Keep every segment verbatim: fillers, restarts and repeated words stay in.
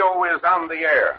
radio is on the air.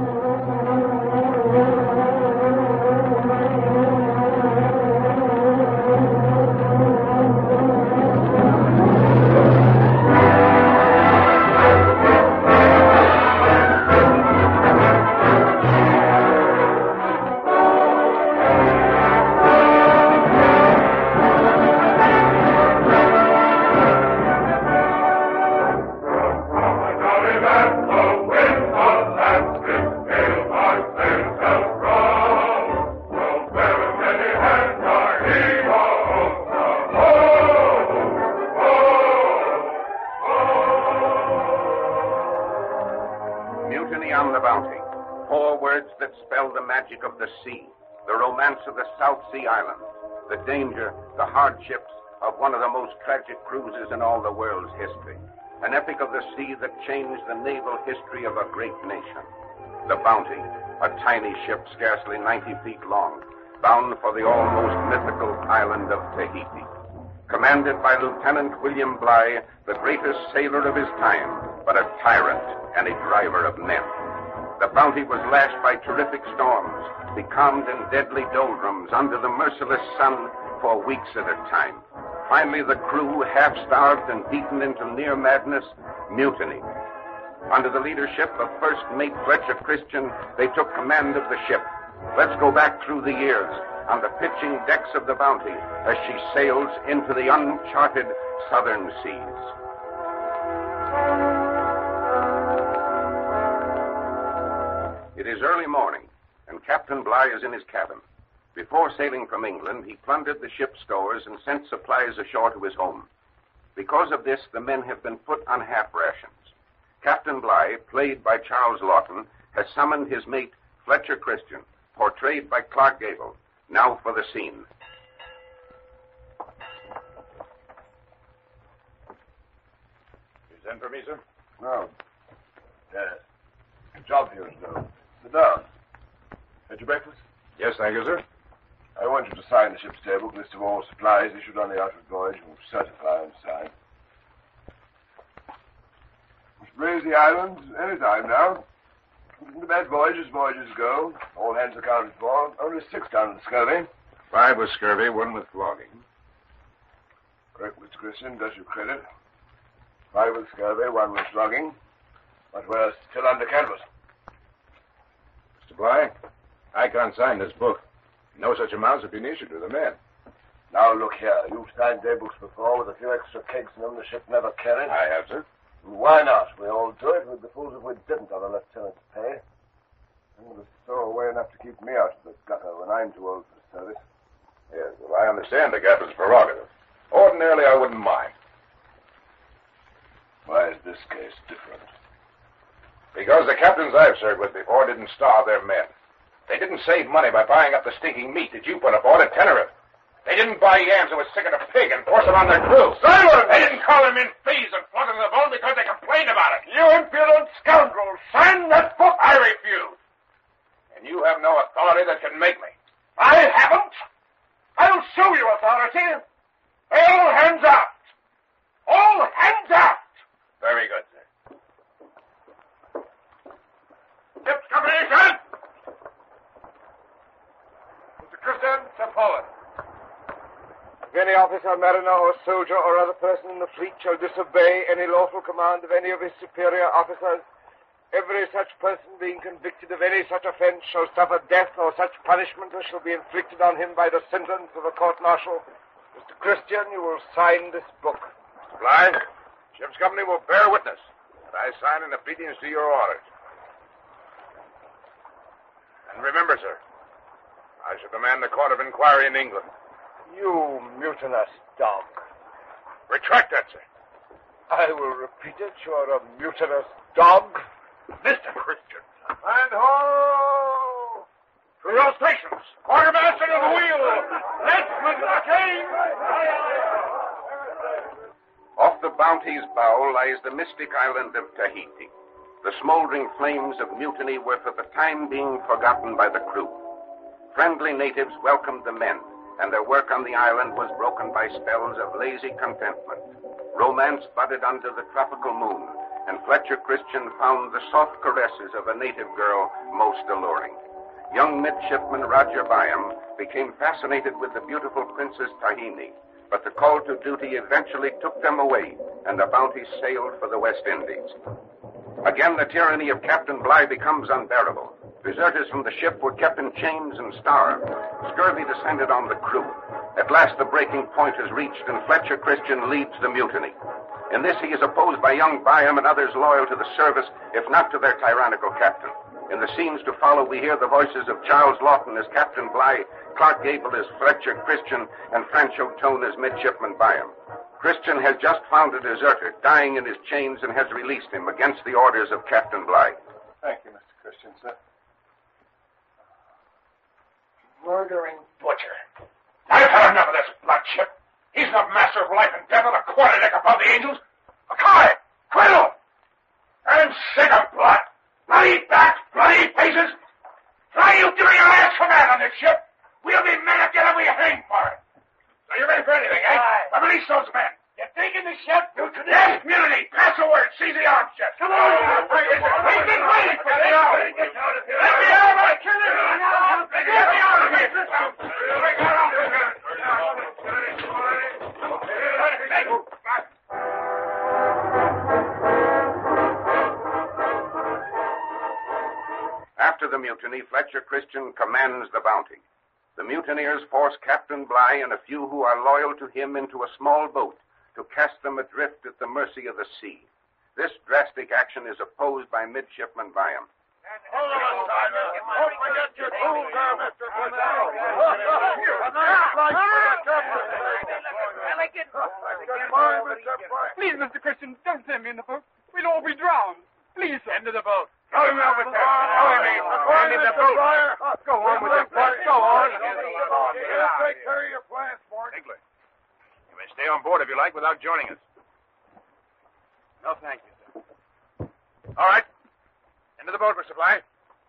Of the sea, the romance of the South Sea Islands, the danger, the hardships of one of the most tragic cruises in all the world's history. An epic of the sea that changed the naval history of a great nation. The Bounty, a tiny ship scarcely ninety feet long, bound for the almost mythical island of Tahiti. Commanded by Lieutenant William Bligh, the greatest sailor of his time, but a tyrant and a driver of men. The Bounty was lashed by terrific storms, becalmed in deadly doldrums under the merciless sun for weeks at a time. Finally, the crew, half-starved and beaten into near madness, mutinied. Under the leadership of First Mate Fletcher Christian, they took command of the ship. Let's go back through the years on the pitching decks of the Bounty as she sails into the uncharted southern seas. It is early morning, and Captain Bligh is in his cabin. Before sailing from England, he plundered the ship's stores and sent supplies ashore to his home. Because of this, the men have been put on half rations. Captain Bligh, played by Charles Lawton, has summoned his mate, Fletcher Christian, portrayed by Clark Gable. Now for the scene. You sent for me, sir? No. Yes. Job here, though. Sit down. Had your breakfast? Yes, thank you, sir. I want you to sign the ship's daybook, list of all supplies issued on the outward voyage, and certify and sign. We should raise the island any time now. The bad voyages, voyages go. All hands accounted for. Only six down with scurvy. Five with scurvy, one with flogging. Correct, Mister Christian, does you credit. Five with scurvy, one with flogging. But we're still under canvas. Mister Bligh, I can't sign this book. No such amounts have been issued to the men. Now, look here. You've signed daybooks before with a few extra kegs in them the ship never carried. I have, sir. Why not? We all do it. We'd be fools if we didn't on a lieutenant's pay. And it was stowaway enough to keep me out of the gutter when I'm too old for the service. Yes, well, I understand the captain's prerogative. Ordinarily, I wouldn't mind. Why is this case different? Because the captains I've served with before didn't starve their men. They didn't save money by buying up the stinking meat that you put aboard at Tenerife. They didn't buy yams that was sick of a pig and force them on their crew. Silence! They didn't call them in fees and flog them to the bone because they complained about it. You impudent scoundrel! Sign that book! I refuse. And you have no authority that can make me. I haven't. I'll show you authority. All hands out. All hands out. Very good, sir. Ship's company, sir. Mister Christian, step forward. If any officer, mariner, or soldier, or other person in the fleet shall disobey any lawful command of any of his superior officers, every such person being convicted of any such offense shall suffer death or such punishment as shall be inflicted on him by the sentence of a court-martial. Mister Christian, you will sign this book. Mister Bligh, ship's company will bear witness that I sign in obedience to your orders. And remember, sir, I shall command the court of inquiry in England. You mutinous dog. Retract that, sir. I will repeat it. You're a mutinous dog. Mister Christian. And ho! To your stations. Quartermaster to the wheel. Let's blockade. Off the Bounty's bow lies the mystic island of Tahiti. The smoldering flames of mutiny were for the time being forgotten by the crew. Friendly natives welcomed the men, and their work on the island was broken by spells of lazy contentment. Romance budded under the tropical moon, and Fletcher Christian found the soft caresses of a native girl most alluring. Young midshipman Roger Byam became fascinated with the beautiful Princess Tahini, but the call to duty eventually took them away, and the Bounty sailed for the West Indies. Again, the tyranny of Captain Bligh becomes unbearable. Deserters from the ship were kept in chains and starved. Scurvy descended on the crew. At last, the breaking point is reached, and Fletcher Christian leads the mutiny. In this, he is opposed by young Byam and others loyal to the service, if not to their tyrannical captain. In the scenes to follow, we hear the voices of Charles Lawton as Captain Bligh, Clark Gable as Fletcher Christian, and Francho Tone as Midshipman Byam. Christian has just found a deserter, dying in his chains, and has released him against the orders of Captain Bligh. Thank you, Mister Christian, sir. Murdering butcher. I've had enough of this blood ship. He's the master of life and death on a quarter deck above the angels. A coward! Criminal! I'm sick of blood. Bloody backs, bloody faces. Try you giving your last command on this ship. We'll be men again and we hang for it. So you're ready for anything, eh? Aye. Well, release those men. You're taking the ship? Mutiny. Yes, mutiny. Pass the word. Seize the arms, Jeff. Come on. We've been waiting for this. Get out of here. Let me out of my killing. Get me out of here. Bring her out of here. After the mutiny, Fletcher Christian commands the Bounty. The mutineers force Captain Bligh and a few who are loyal to him into a small boat to cast them adrift at the mercy of the sea. This drastic action is opposed by Midshipman Byam. Hold on, Simon. Don't forget your tools there, Mister Please, Mister Christian, don't send me in the boat. We'll all be drowned. Please, sir. Into the boat. Throw him over there. Throw him in. Throw him in the boat. Go on with your plans. Go on. Take care of your plans, Mort. Higley, you may stay on board if you like without joining us. No, thank you, sir. All right. Into the boat, Mister Bligh.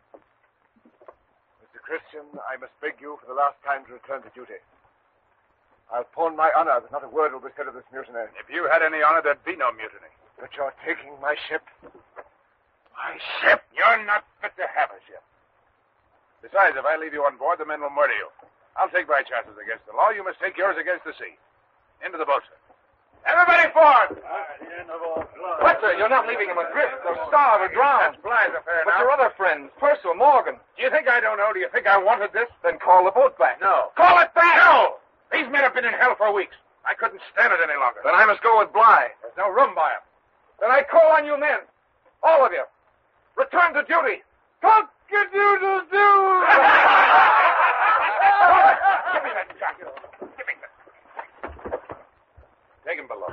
Mister Christian, I must beg you for the last time to return to duty. I'll pawn my honor that not a word will be said of this mutiny. If you had any honor, there'd be no mutiny. But you're taking my ship. My ship? You're not fit to have a ship. Besides, if I leave you on board, the men will murder you. I'll take my chances against the law. You must take yours against the sea. Into the boat, sir. Everybody forward! What, sir? You're not leaving them adrift. They'll starve or drown. That's Bligh's affair But now. your other friends, Purcell, Morgan. Do you think I don't know? Do you think I wanted this? Then call the boat back. No. Call it back! No! These men have been in hell for weeks. I couldn't stand it any longer. Then I must go with Bligh. There's no room by him. Then I call on you men. All of you. Return to duty. Cock-a-doodle-doo! Give me that jacket. Give me that. Take him below.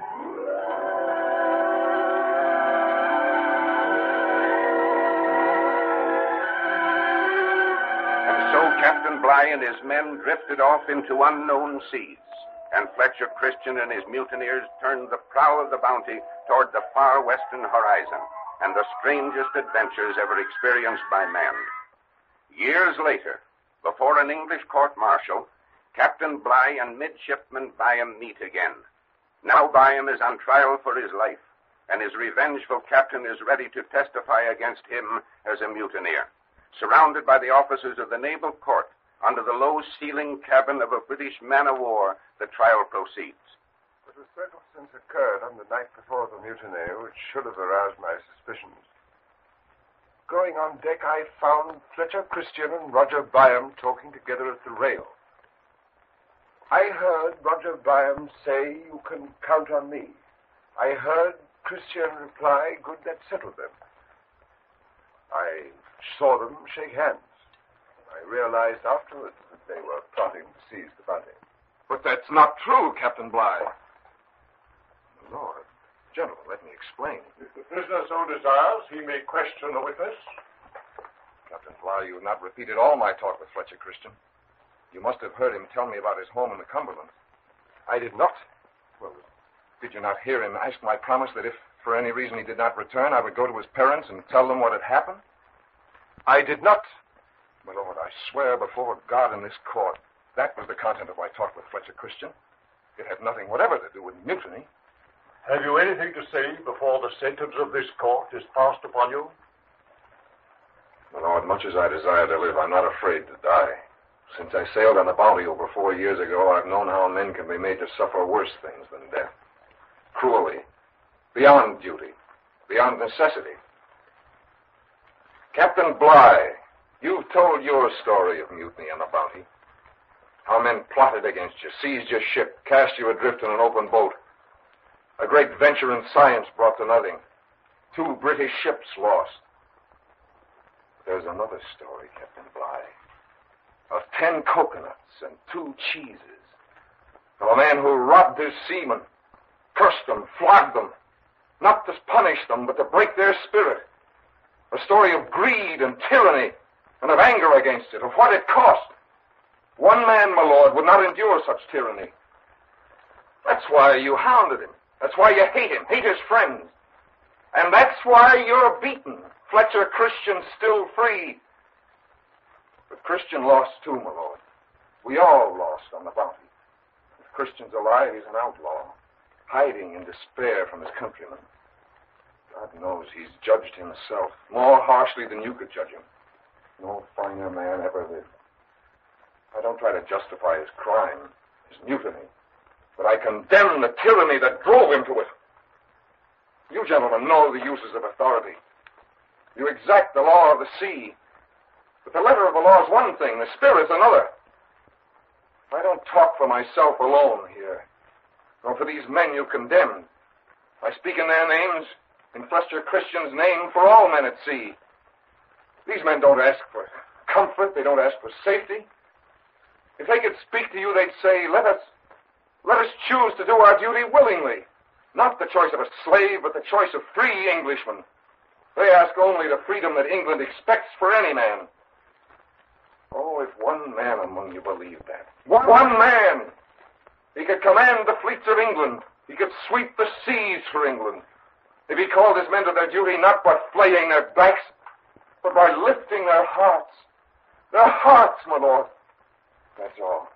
And so Captain Bligh and his men drifted off into unknown seas, and Fletcher Christian and his mutineers turned the prow of the Bounty toward the far western horizon and the strangest adventures ever experienced by man. Years later, before an English court-martial, Captain Bligh and Midshipman Byam meet again. Now Byam is on trial for his life, and his revengeful captain is ready to testify against him as a mutineer. Surrounded by the officers of the naval court, under the low-ceiling cabin of a British man-of-war, the trial proceeds. But a circumstance occurred on the night before the mutiny which should have aroused my suspicions. Going on deck, I found Fletcher Christian and Roger Byam talking together at the rail. I heard Roger Byam say, "You can count on me." I heard Christian reply, "Good, that settled them." I saw them shake hands. I realized afterwards that they were plotting to seize the Bounty. But that's not true, Captain Bligh. Lord, gentlemen, let me explain. If the prisoner so desires, he may question the witness. Captain Bligh, you have not repeated all my talk with Fletcher Christian. You must have heard him tell me about his home in the Cumberland. I did not. Well, did you not hear him ask my promise that if for any reason he did not return, I would go to his parents and tell them what had happened? I did not. My Lord, I swear before God in this court, that was the content of my talk with Fletcher Christian. It had nothing whatever to do with mutiny. Have you anything to say before the sentence of this court is passed upon you? My Lord, much as I desire to live, I'm not afraid to die. Since I sailed on the Bounty over four years ago, I've known how men can be made to suffer worse things than death. Cruelly. Beyond duty. Beyond necessity. Captain Bligh, you've told your story of mutiny on the Bounty. How men plotted against you, seized your ship, cast you adrift in an open boat. A great venture in science brought to nothing. Two British ships lost. There's another story, Captain Bligh, of ten coconuts and two cheeses, of a man who robbed his seamen, cursed them, flogged them, not to punish them, but to break their spirit. A story of greed and tyranny and of anger against it, of what it cost. One man, my lord, would not endure such tyranny. That's why you hounded him. That's why you hate him, hate his friends. And that's why you're beaten. Fletcher Christian still free. But Christian lost too, my lord. We all lost on the Bounty. If Christian's alive, he's an outlaw, hiding in despair from his countrymen. God knows he's judged himself more harshly than you could judge him. No finer man ever lived. I don't try to justify his crime, his mutiny, but I condemn the tyranny that drove him to it. You gentlemen know the uses of authority. You exact the law of the sea. But the letter of the law is one thing, the spirit is another. I don't talk for myself alone here, nor for these men you condemned. I speak in their names, in Fletcher Christian's name, for all men at sea. These men don't ask for comfort, they don't ask for safety. If they could speak to you, they'd say, let us, let us choose to do our duty willingly. Not the choice of a slave, but the choice of free Englishmen. They ask only the freedom that England expects for any man. Oh, if one man among you believed that. One, one man! He could command the fleets of England. He could sweep the seas for England. If he called his men to their duty not by flaying their backs, but by lifting their hearts. Their hearts, my lord. That's all.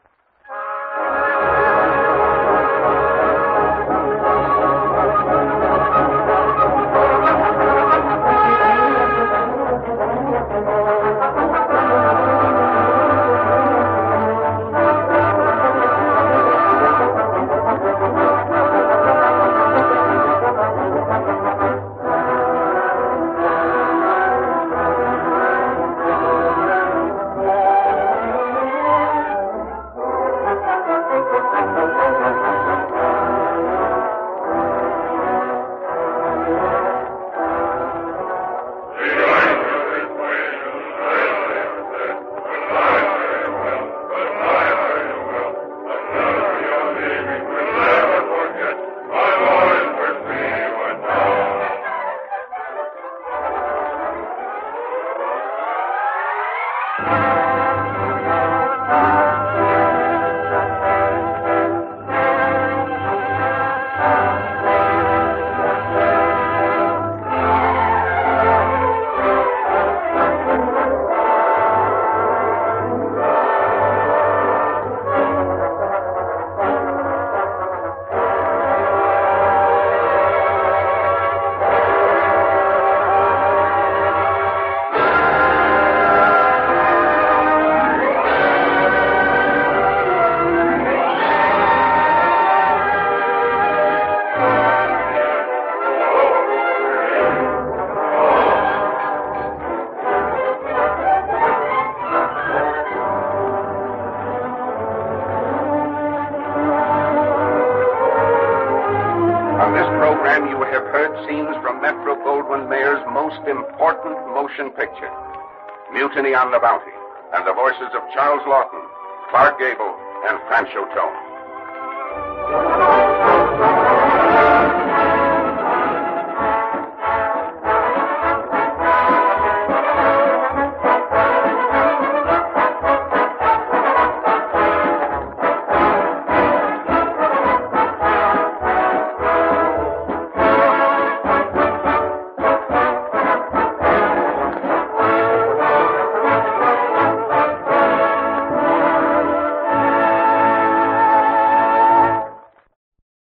Important motion picture, Mutiny on the Bounty, and the voices of Charles Lawton, Clark Gable, and Franchot Tone.